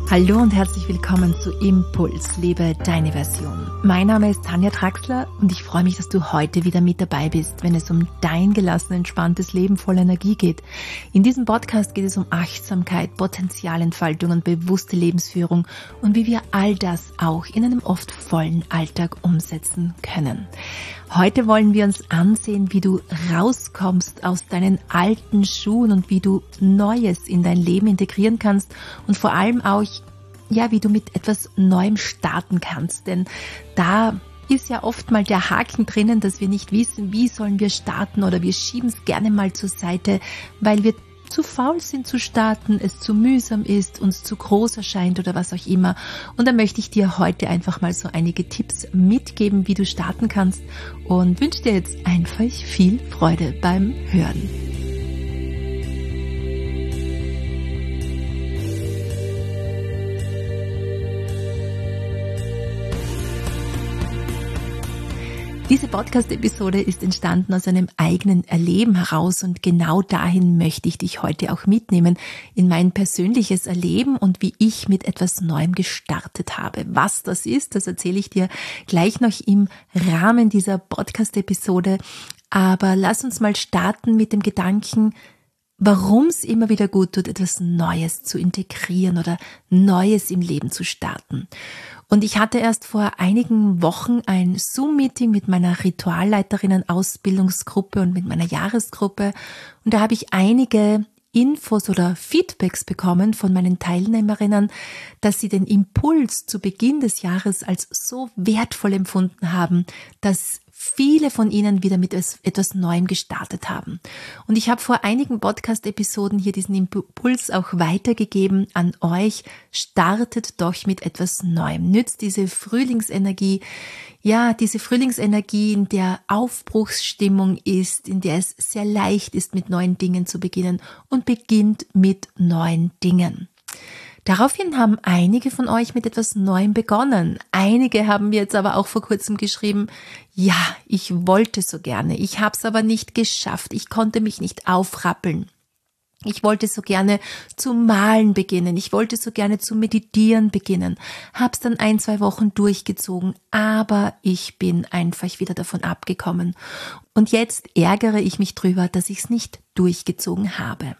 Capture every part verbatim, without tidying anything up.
Hallo und herzlich willkommen zu Impuls, lebe deine Version. Mein Name ist Tanja Traxler und ich freue mich, dass du heute wieder mit dabei bist, wenn es um dein gelassen, entspanntes Leben voller Energie geht. In diesem Podcast geht es um Achtsamkeit, Potenzialentfaltung und bewusste Lebensführung und wie wir all das auch in einem oft vollen Alltag umsetzen können. Heute wollen wir uns ansehen, wie du rauskommst aus deinen alten Schuhen und wie du Neues in dein Leben integrieren kannst und vor allem auch, ja, wie du mit etwas Neuem starten kannst. Denn da ist ja oft mal der Haken drinnen, dass wir nicht wissen, wie sollen wir starten oder wir schieben es gerne mal zur Seite, weil wir zu faul sind zu starten, es zu mühsam ist, uns zu groß erscheint oder was auch immer. Und da möchte ich dir heute einfach mal so einige Tipps mitgeben, wie du starten kannst und wünsche dir jetzt einfach viel Freude beim Hören. Diese Podcast-Episode ist entstanden aus einem eigenen Erleben heraus und genau dahin möchte ich dich heute auch mitnehmen, in mein persönliches Erleben und wie ich mit etwas Neuem gestartet habe. Was das ist, das erzähle ich dir gleich noch im Rahmen dieser Podcast-Episode. Aber lass uns mal starten mit dem Gedanken, warum es immer wieder gut tut, etwas Neues zu integrieren oder Neues im Leben zu starten. Und ich hatte erst vor einigen Wochen ein Zoom-Meeting mit meiner Ritualleiterinnen-Ausbildungsgruppe und mit meiner Jahresgruppe. Und da habe ich einige Infos oder Feedbacks bekommen von meinen Teilnehmerinnen, dass sie den Impuls zu Beginn des Jahres als so wertvoll empfunden haben, dass viele von ihnen wieder mit etwas Neuem gestartet haben. Und ich habe vor einigen Podcast-Episoden hier diesen Impuls auch weitergegeben an euch. Startet doch mit etwas Neuem. Nützt diese Frühlingsenergie, ja, diese Frühlingsenergie, in der Aufbruchsstimmung ist, in der es sehr leicht ist, mit neuen Dingen zu beginnen und beginnt mit neuen Dingen. Daraufhin haben einige von euch mit etwas Neuem begonnen. Einige haben mir jetzt aber auch vor kurzem geschrieben, ja, ich wollte so gerne, ich habe es aber nicht geschafft, ich konnte mich nicht aufrappeln. Ich wollte so gerne zu malen beginnen, ich wollte so gerne zu meditieren beginnen, habe es dann ein, zwei Wochen durchgezogen, aber ich bin einfach wieder davon abgekommen. Und jetzt ärgere ich mich drüber, dass ich es nicht durchgezogen habe.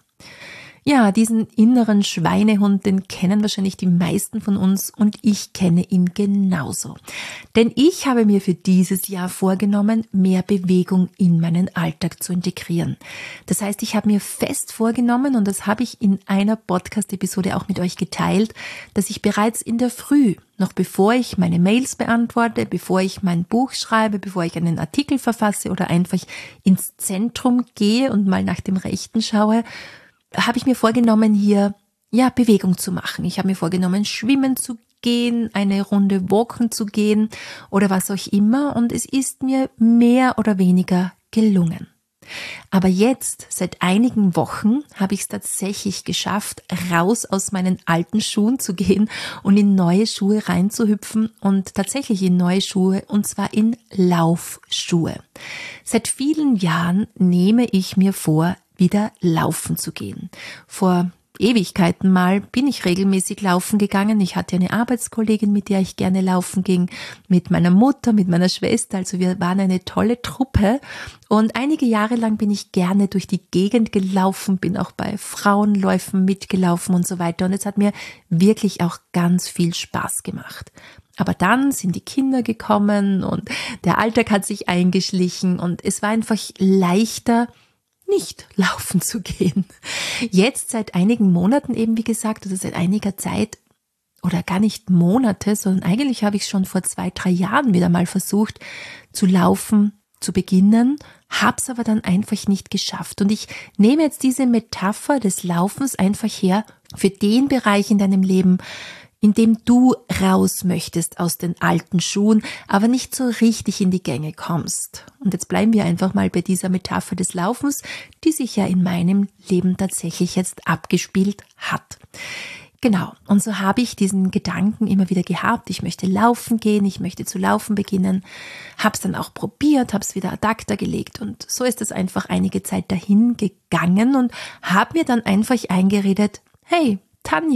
Ja, diesen inneren Schweinehund, den kennen wahrscheinlich die meisten von uns und ich kenne ihn genauso. Denn ich habe mir für dieses Jahr vorgenommen, mehr Bewegung in meinen Alltag zu integrieren. Das heißt, ich habe mir fest vorgenommen, und das habe ich in einer Podcast-Episode auch mit euch geteilt, dass ich bereits in der Früh, noch bevor ich meine Mails beantworte, bevor ich mein Buch schreibe, bevor ich einen Artikel verfasse oder einfach ins Zentrum gehe und mal nach dem Rechten schaue, habe ich mir vorgenommen, hier ja Bewegung zu machen. Ich habe mir vorgenommen, schwimmen zu gehen, eine Runde walken zu gehen oder was auch immer. Und es ist mir mehr oder weniger gelungen. Aber jetzt, seit einigen Wochen, habe ich es tatsächlich geschafft, raus aus meinen alten Schuhen zu gehen und in neue Schuhe reinzuhüpfen und tatsächlich in neue Schuhe, und zwar in Laufschuhe. Seit vielen Jahren nehme ich mir vor, wieder laufen zu gehen. Vor Ewigkeiten mal bin ich regelmäßig laufen gegangen. Ich hatte eine Arbeitskollegin, mit der ich gerne laufen ging, mit meiner Mutter, mit meiner Schwester. Also wir waren eine tolle Truppe. Und einige Jahre lang bin ich gerne durch die Gegend gelaufen, bin auch bei Frauenläufen mitgelaufen und so weiter. Und es hat mir wirklich auch ganz viel Spaß gemacht. Aber dann sind die Kinder gekommen und der Alltag hat sich eingeschlichen und es war einfach leichter, nicht laufen zu gehen. Jetzt seit einigen Monaten eben, wie gesagt, also seit einiger Zeit oder gar nicht Monate, sondern eigentlich habe ich schon vor zwei, drei Jahren wieder mal versucht zu laufen, zu beginnen, habe es aber dann einfach nicht geschafft. Und ich nehme jetzt diese Metapher des Laufens einfach her für den Bereich in deinem Leben, in dem du raus möchtest aus den alten Schuhen, aber nicht so richtig in die Gänge kommst. Und jetzt bleiben wir einfach mal bei dieser Metapher des Laufens, die sich ja in meinem Leben tatsächlich jetzt abgespielt hat. Genau, und so habe ich diesen Gedanken immer wieder gehabt, ich möchte laufen gehen, ich möchte zu laufen beginnen, habe es dann auch probiert, habe es wieder ad acta gelegt und so ist es einfach einige Zeit dahin gegangen und habe mir dann einfach eingeredet, hey Tanja,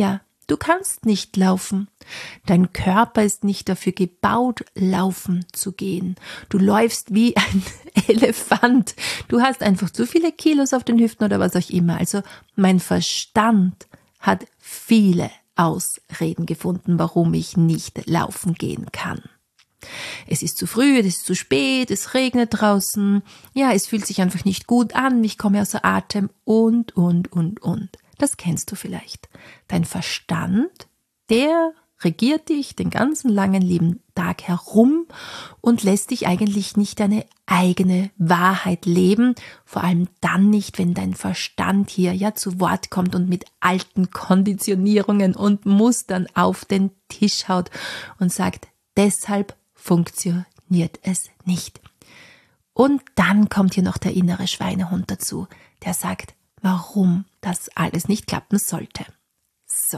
Du kannst nicht laufen. Dein Körper ist nicht dafür gebaut, laufen zu gehen. Du läufst wie ein Elefant. Du hast einfach zu viele Kilos auf den Hüften oder was auch immer. Also mein Verstand hat viele Ausreden gefunden, warum ich nicht laufen gehen kann. Es ist zu früh, es ist zu spät, es regnet draußen, ja, es fühlt sich einfach nicht gut an, ich komme außer Atem und, und, und, und. Das kennst du vielleicht. Dein Verstand, der regiert dich den ganzen langen lieben Tag herum und lässt dich eigentlich nicht deine eigene Wahrheit leben, vor allem dann nicht, wenn dein Verstand hier ja zu Wort kommt und mit alten Konditionierungen und Mustern auf den Tisch haut und sagt, deshalb funktioniert es nicht. Und dann kommt hier noch der innere Schweinehund dazu, der sagt, warum das alles nicht klappen sollte. So.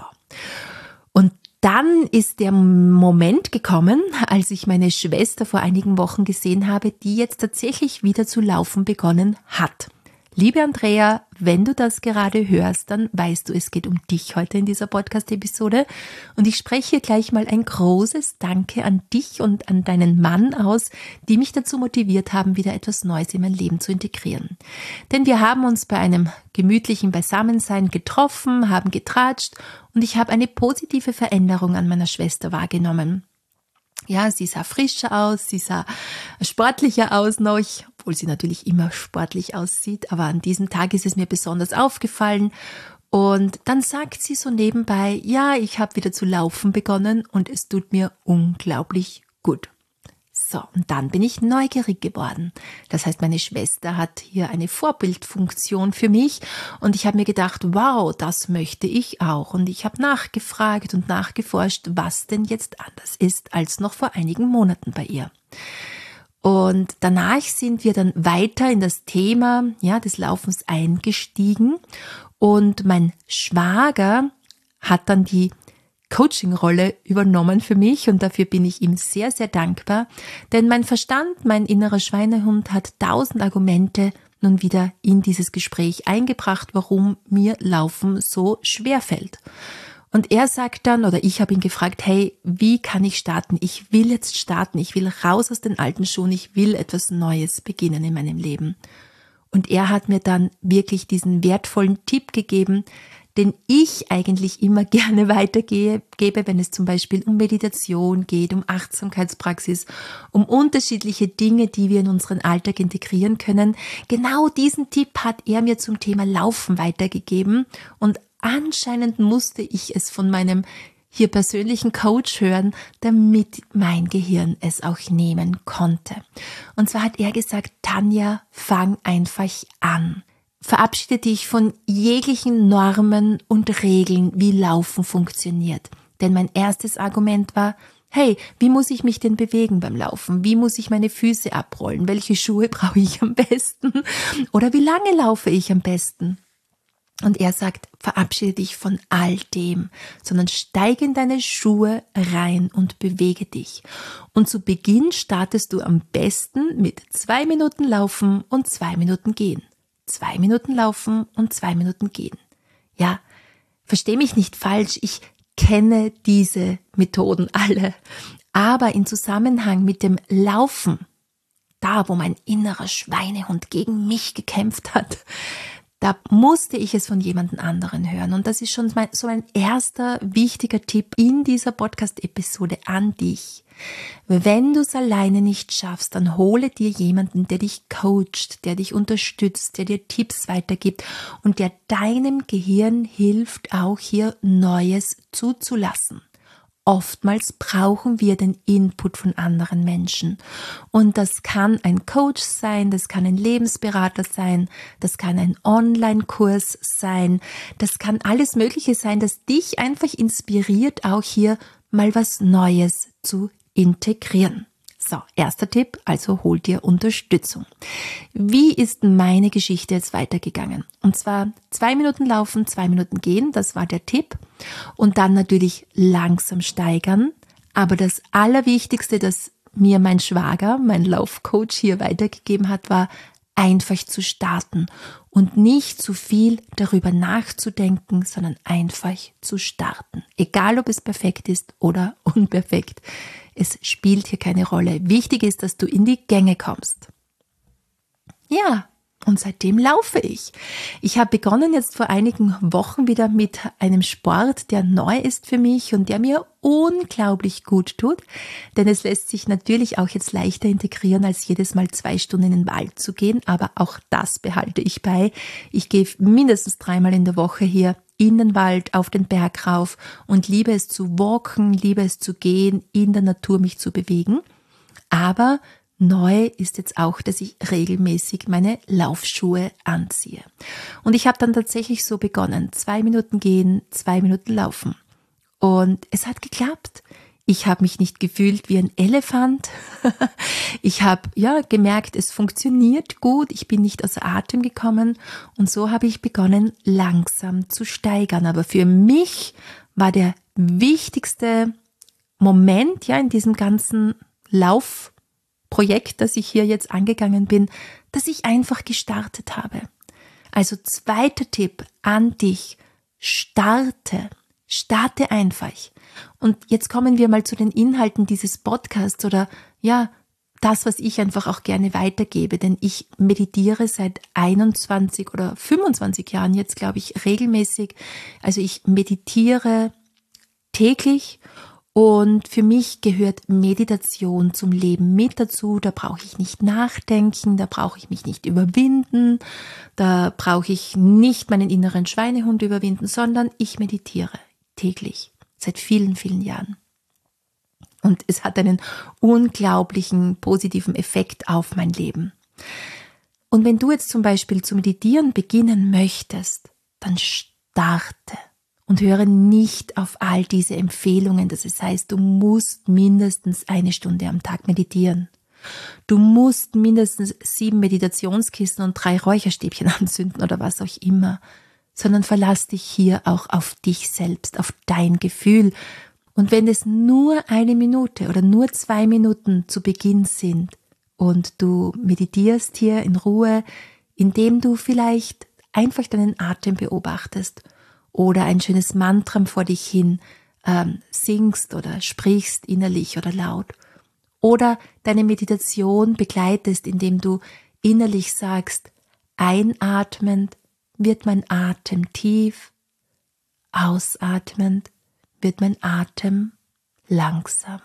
Und dann ist der Moment gekommen, als ich meine Schwester vor einigen Wochen gesehen habe, die jetzt tatsächlich wieder zu laufen begonnen hat. Liebe Andrea, wenn du das gerade hörst, dann weißt du, es geht um dich heute in dieser Podcast-Episode. Und ich spreche hier gleich mal ein großes Danke an dich und an deinen Mann aus, die mich dazu motiviert haben, wieder etwas Neues in mein Leben zu integrieren. Denn wir haben uns bei einem gemütlichen Beisammensein getroffen, haben getratscht und ich habe eine positive Veränderung an meiner Schwester wahrgenommen. Ja, sie sah frischer aus, sie sah sportlicher aus noch, obwohl sie natürlich immer sportlich aussieht, aber an diesem Tag ist es mir besonders aufgefallen. Und dann sagt sie so nebenbei, ja, ich habe wieder zu laufen begonnen und es tut mir unglaublich gut. So, und dann bin ich neugierig geworden. Das heißt, meine Schwester hat hier eine Vorbildfunktion für mich und ich habe mir gedacht, wow, das möchte ich auch. Und ich habe nachgefragt und nachgeforscht, was denn jetzt anders ist als noch vor einigen Monaten bei ihr. Und danach sind wir dann weiter in das Thema ja, des Laufens eingestiegen und mein Schwager hat dann die Coaching-Rolle übernommen für mich und dafür bin ich ihm sehr, sehr dankbar, denn mein Verstand, mein innerer Schweinehund hat tausend Argumente nun wieder in dieses Gespräch eingebracht, warum mir Laufen so schwer fällt. Und er sagt dann, oder ich habe ihn gefragt, hey, wie kann ich starten? Ich will jetzt starten, ich will raus aus den alten Schuhen, ich will etwas Neues beginnen in meinem Leben. Und er hat mir dann wirklich diesen wertvollen Tipp gegeben, den ich eigentlich immer gerne weitergebe, wenn es zum Beispiel um Meditation geht, um Achtsamkeitspraxis, um unterschiedliche Dinge, die wir in unseren Alltag integrieren können. Genau diesen Tipp hat er mir zum Thema Laufen weitergegeben und anscheinend musste ich es von meinem hier persönlichen Coach hören, damit mein Gehirn es auch nehmen konnte. Und zwar hat er gesagt, Tanja, fang einfach an. Verabschiede dich von jeglichen Normen und Regeln, wie Laufen funktioniert. Denn mein erstes Argument war, hey, wie muss ich mich denn bewegen beim Laufen? Wie muss ich meine Füße abrollen? Welche Schuhe brauche ich am besten? Oder wie lange laufe ich am besten? Und er sagt, verabschiede dich von all dem, sondern steig in deine Schuhe rein und bewege dich. Und zu Beginn startest du am besten mit zwei Minuten Laufen und zwei Minuten Gehen. Zwei Minuten laufen und zwei Minuten gehen. Ja, versteh mich nicht falsch, ich kenne diese Methoden alle. Aber in Zusammenhang mit dem Laufen, da wo mein innerer Schweinehund gegen mich gekämpft hat, da musste ich es von jemand anderen hören. Und das ist schon mein, so ein erster wichtiger Tipp in dieser Podcast-Episode an dich. Wenn du es alleine nicht schaffst, dann hole dir jemanden, der dich coacht, der dich unterstützt, der dir Tipps weitergibt und der deinem Gehirn hilft, auch hier Neues zuzulassen. Oftmals brauchen wir den Input von anderen Menschen. Und das kann ein Coach sein, das kann ein Lebensberater sein, das kann ein Online-Kurs sein, das kann alles Mögliche sein, das dich einfach inspiriert, auch hier mal was Neues zu integrieren. So, erster Tipp, also hol dir Unterstützung. Wie ist meine Geschichte jetzt weitergegangen? Und zwar zwei Minuten laufen, zwei Minuten gehen, das war der Tipp. Und dann natürlich langsam steigern. Aber das Allerwichtigste, das mir mein Schwager, mein Laufcoach hier weitergegeben hat, war einfach zu starten und nicht zu viel darüber nachzudenken, sondern einfach zu starten. Egal, ob es perfekt ist oder unperfekt. Es spielt hier keine Rolle. Wichtig ist, dass du in die Gänge kommst. Ja, und seitdem laufe ich. Ich habe begonnen jetzt vor einigen Wochen wieder mit einem Sport, der neu ist für mich und der mir unglaublich gut tut, denn es lässt sich natürlich auch jetzt leichter integrieren, als jedes Mal zwei Stunden in den Wald zu gehen, aber auch das behalte ich bei. Ich gehe mindestens dreimal in der Woche hier in den Wald, auf den Berg rauf und liebe es zu walken, liebe es zu gehen, in der Natur mich zu bewegen, aber neu ist jetzt auch, dass ich regelmäßig meine Laufschuhe anziehe. Und ich habe dann tatsächlich so begonnen. Zwei Minuten gehen, zwei Minuten laufen. Und es hat geklappt. Ich habe mich nicht gefühlt wie ein Elefant. Ich habe ja gemerkt, es funktioniert gut. Ich bin nicht außer Atem gekommen. Und so habe ich begonnen, langsam zu steigern. Aber für mich war der wichtigste Moment ja in diesem ganzen Lauf Projekt, das ich hier jetzt angegangen bin, dass ich einfach gestartet habe. Also zweiter Tipp an dich, starte, starte einfach. Und jetzt kommen wir mal zu den Inhalten dieses Podcasts oder ja, das, was ich einfach auch gerne weitergebe, denn ich meditiere seit einundzwanzig oder fünfundzwanzig Jahren jetzt, glaube ich, regelmäßig. Also ich meditiere täglich. Und für mich gehört Meditation zum Leben mit dazu. Da brauche ich nicht nachdenken, da brauche ich mich nicht überwinden, da brauche ich nicht meinen inneren Schweinehund überwinden, sondern ich meditiere täglich, seit vielen, vielen Jahren. Und es hat einen unglaublichen positiven Effekt auf mein Leben. Und wenn du jetzt zum Beispiel zu meditieren beginnen möchtest, dann starte. Und höre nicht auf all diese Empfehlungen, dass es heißt, du musst mindestens eine Stunde am Tag meditieren. Du musst mindestens sieben Meditationskissen und drei Räucherstäbchen anzünden oder was auch immer, sondern verlass dich hier auch auf dich selbst, auf dein Gefühl. Und wenn es nur eine Minute oder nur zwei Minuten zu Beginn sind und du meditierst hier in Ruhe, indem du vielleicht einfach deinen Atem beobachtest, oder ein schönes Mantra vor dich hin ähm, singst oder sprichst innerlich oder laut. Oder deine Meditation begleitest, indem du innerlich sagst, einatmend wird mein Atem tief, ausatmend wird mein Atem langsam.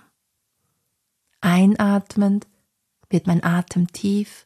Einatmend wird mein Atem tief,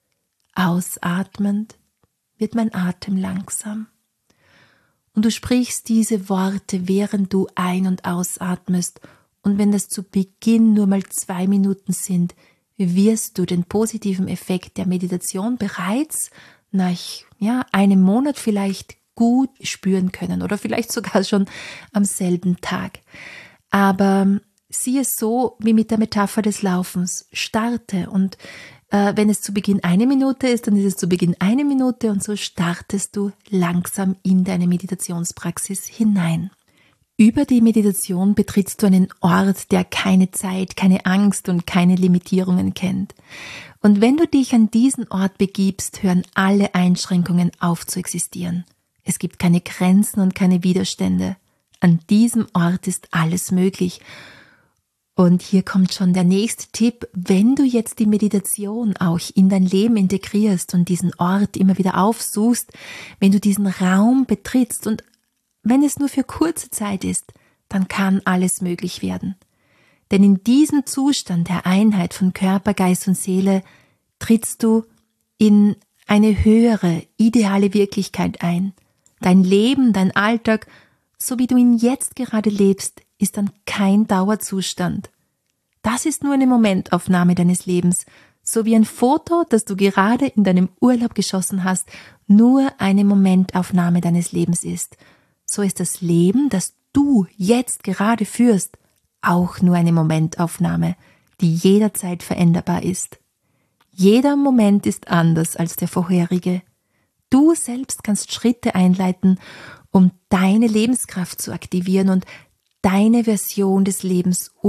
ausatmend wird mein Atem langsam. Und du sprichst diese Worte, während du ein- und ausatmest. Und wenn das zu Beginn nur mal zwei Minuten sind, wirst du den positiven Effekt der Meditation bereits nach ja, einem Monat vielleicht gut spüren können oder vielleicht sogar schon am selben Tag. Aber sieh es so wie mit der Metapher des Laufens. Starte und Äh, wenn es zu Beginn eine Minute ist, dann ist es zu Beginn eine Minute und so startest du langsam in deine Meditationspraxis hinein. Über die Meditation betrittst du einen Ort, der keine Zeit, keine Angst und keine Limitierungen kennt. Und wenn du dich an diesen Ort begibst, hören alle Einschränkungen auf zu existieren. Es gibt keine Grenzen und keine Widerstände. An diesem Ort ist alles möglich. Und hier kommt schon der nächste Tipp, wenn du jetzt die Meditation auch in dein Leben integrierst und diesen Ort immer wieder aufsuchst, wenn du diesen Raum betrittst und wenn es nur für kurze Zeit ist, dann kann alles möglich werden. Denn in diesem Zustand der Einheit von Körper, Geist und Seele trittst du in eine höhere, ideale Wirklichkeit ein. Dein Leben, dein Alltag, so wie du ihn jetzt gerade lebst, ist dann kein Dauerzustand. Das ist nur eine Momentaufnahme deines Lebens, so wie ein Foto, das du gerade in deinem Urlaub geschossen hast, nur eine Momentaufnahme deines Lebens ist. So ist das Leben, das du jetzt gerade führst, auch nur eine Momentaufnahme, die jederzeit veränderbar ist. Jeder Moment ist anders als der vorherige. Du selbst kannst Schritte einleiten, um deine Lebenskraft zu aktivieren und deine Version des Lebens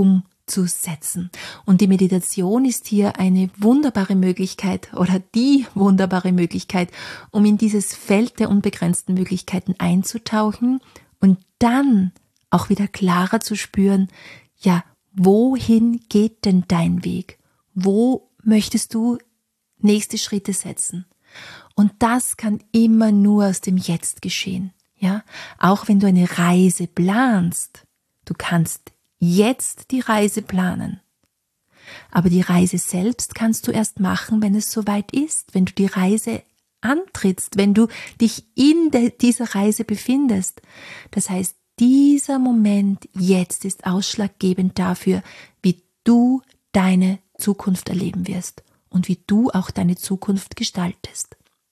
zu setzen. Und die Meditation ist hier eine wunderbare Möglichkeit oder die wunderbare Möglichkeit, um in dieses Feld der unbegrenzten Möglichkeiten einzutauchen und dann auch wieder klarer zu spüren, ja, wohin geht denn dein Weg? Wo möchtest du nächste Schritte setzen? Und das kann immer nur aus dem Jetzt geschehen. Ja, auch wenn du eine Reise planst, du kannst jetzt die Reise planen. Aber die Reise selbst kannst du erst machen, wenn es soweit ist, wenn du die Reise antrittst, wenn du dich in de, dieser Reise befindest. Das heißt, dieser Moment jetzt ist ausschlaggebend dafür, wie du deine Zukunft erleben wirst und wie du auch deine Zukunft gestaltest.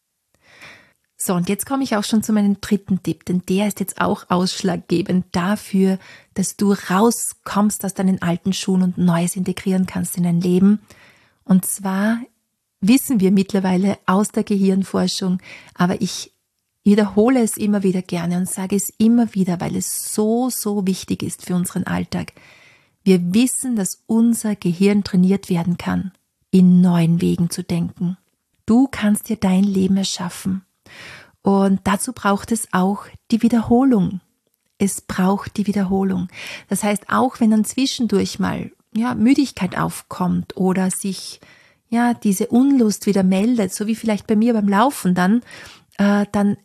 So, und jetzt komme ich auch schon zu meinem dritten Tipp, denn der ist jetzt auch ausschlaggebend dafür, dass du rauskommst aus deinen alten Schuhen und Neues integrieren kannst in dein Leben. Und zwar wissen wir mittlerweile aus der Gehirnforschung, aber ich wiederhole es immer wieder gerne und sage es immer wieder, weil es so, so wichtig ist für unseren Alltag. Wir wissen, dass unser Gehirn trainiert werden kann, in neuen Wegen zu denken. Du kannst dir dein Leben erschaffen. Und dazu braucht es auch die Wiederholung. Es braucht die Wiederholung. Das heißt, auch wenn dann zwischendurch mal ja, Müdigkeit aufkommt oder sich ja diese Unlust wieder meldet, so wie vielleicht bei mir beim Laufen dann, äh, dann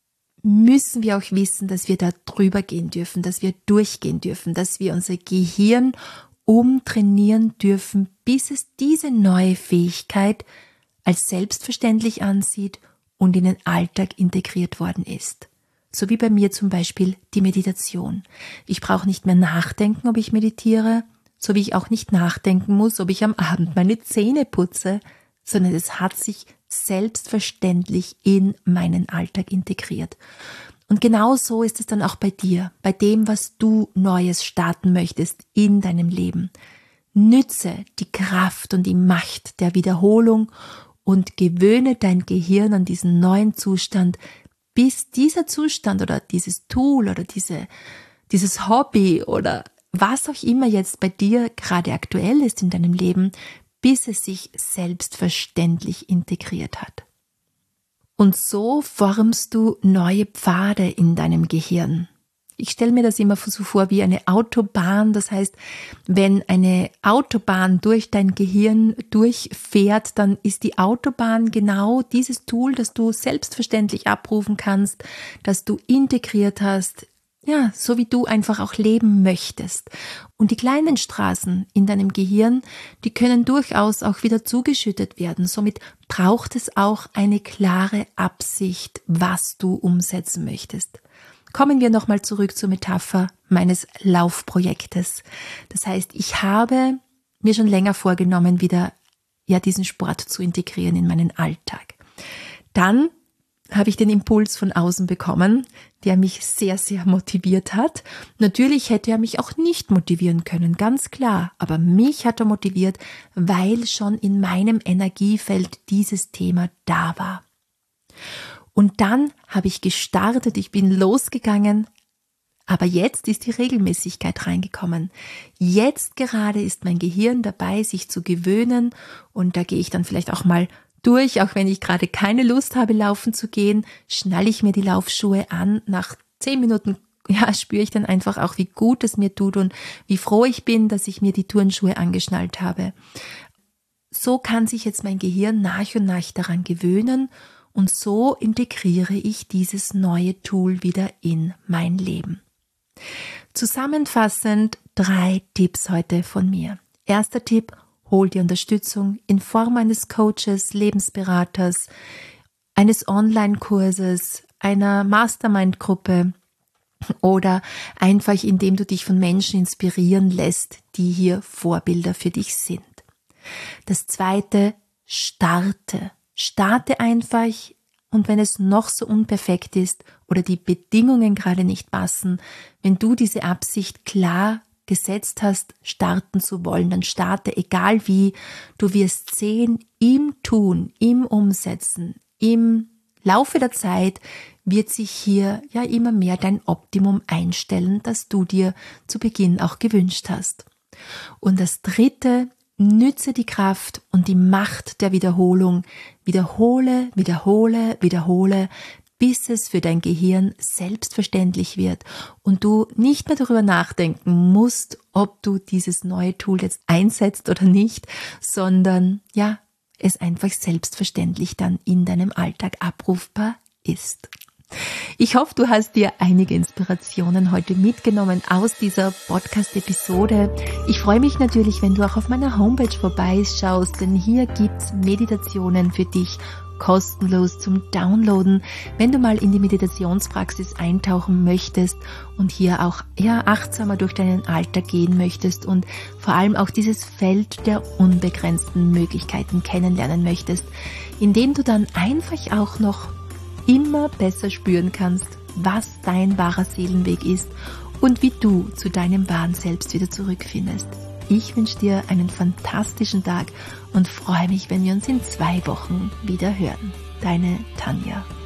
müssen wir auch wissen, dass wir da drüber gehen dürfen, dass wir durchgehen dürfen, dass wir unser Gehirn umtrainieren dürfen, bis es diese neue Fähigkeit als selbstverständlich ansieht und in den Alltag integriert worden ist. So wie bei mir zum Beispiel die Meditation. Ich brauche nicht mehr nachdenken, ob ich meditiere, so wie ich auch nicht nachdenken muss, ob ich am Abend meine Zähne putze, sondern es hat sich selbstverständlich in meinen Alltag integriert. Und genau so ist es dann auch bei dir, bei dem, was du Neues starten möchtest in deinem Leben. Nütze die Kraft und die Macht der Wiederholung und gewöhne dein Gehirn an diesen neuen Zustand, bis dieser Zustand oder dieses Tool oder diese, dieses Hobby oder was auch immer jetzt bei dir gerade aktuell ist in deinem Leben, bis es sich selbstverständlich integriert hat. Und so formst du neue Pfade in deinem Gehirn. Ich stelle mir das immer so vor wie eine Autobahn. Das heißt, wenn eine Autobahn durch dein Gehirn durchfährt, dann ist die Autobahn genau dieses Tool, das du selbstverständlich abrufen kannst, das du integriert hast, ja, so wie du einfach auch leben möchtest. Und die kleinen Straßen in deinem Gehirn, die können durchaus auch wieder zugeschüttet werden. Somit braucht es auch eine klare Absicht, was du umsetzen möchtest. Kommen wir nochmal zurück zur Metapher meines Laufprojektes. Das heißt, ich habe mir schon länger vorgenommen, wieder ja diesen Sport zu integrieren in meinen Alltag. Dann habe ich den Impuls von außen bekommen, der mich sehr, sehr motiviert hat. Natürlich hätte er mich auch nicht motivieren können, ganz klar. Aber mich hat er motiviert, weil schon in meinem Energiefeld dieses Thema da war. Und dann habe ich gestartet, ich bin losgegangen, aber jetzt ist die Regelmäßigkeit reingekommen. Jetzt gerade ist mein Gehirn dabei, sich zu gewöhnen und da gehe ich dann vielleicht auch mal durch, auch wenn ich gerade keine Lust habe, laufen zu gehen, schnalle ich mir die Laufschuhe an. Nach zehn Minuten ja, spüre ich dann einfach auch, wie gut es mir tut und wie froh ich bin, dass ich mir die Turnschuhe angeschnallt habe. So kann sich jetzt mein Gehirn nach und nach daran gewöhnen und so integriere ich dieses neue Tool wieder in mein Leben. Zusammenfassend drei Tipps heute von mir. Erster Tipp: Hol dir Unterstützung in Form eines Coaches, Lebensberaters, eines Online-Kurses, einer Mastermind-Gruppe oder einfach indem du dich von Menschen inspirieren lässt, die hier Vorbilder für dich sind. Das zweite: Starte. Starte einfach und wenn es noch so unperfekt ist oder die Bedingungen gerade nicht passen, wenn du diese Absicht klar gesetzt hast, starten zu wollen, dann starte, egal wie. Du wirst sehen, im Tun, im Umsetzen, im Laufe der Zeit wird sich hier ja immer mehr dein Optimum einstellen, das du dir zu Beginn auch gewünscht hast. Und das dritte, nütze die Kraft und die Macht der Wiederholung. Wiederhole, wiederhole, wiederhole, bis es für dein Gehirn selbstverständlich wird und du nicht mehr darüber nachdenken musst, ob du dieses neue Tool jetzt einsetzt oder nicht, sondern ja, es einfach selbstverständlich dann in deinem Alltag abrufbar ist. Ich hoffe, du hast dir einige Inspirationen heute mitgenommen aus dieser Podcast-Episode. Ich freue mich natürlich, wenn du auch auf meiner Homepage vorbeischaust, denn hier gibt's Meditationen für dich kostenlos zum Downloaden, wenn du mal in die Meditationspraxis eintauchen möchtest und hier auch eher achtsamer durch deinen Alltag gehen möchtest und vor allem auch dieses Feld der unbegrenzten Möglichkeiten kennenlernen möchtest, indem du dann einfach auch noch immer besser spüren kannst, was dein wahrer Seelenweg ist und wie du zu deinem wahren Selbst wieder zurückfindest. Ich wünsche dir einen fantastischen Tag und freue mich, wenn wir uns in zwei Wochen wieder hören. Deine Tanja.